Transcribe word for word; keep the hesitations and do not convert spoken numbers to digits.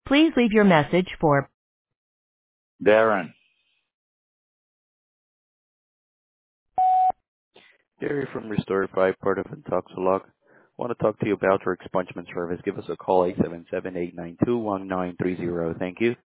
Please leave your message for Darren. Gary from Restore five, part of Intoxilog. Want to talk to you about your expungement service. Give us a call, eight seven seven, eight nine two, one nine three zero. Thank you.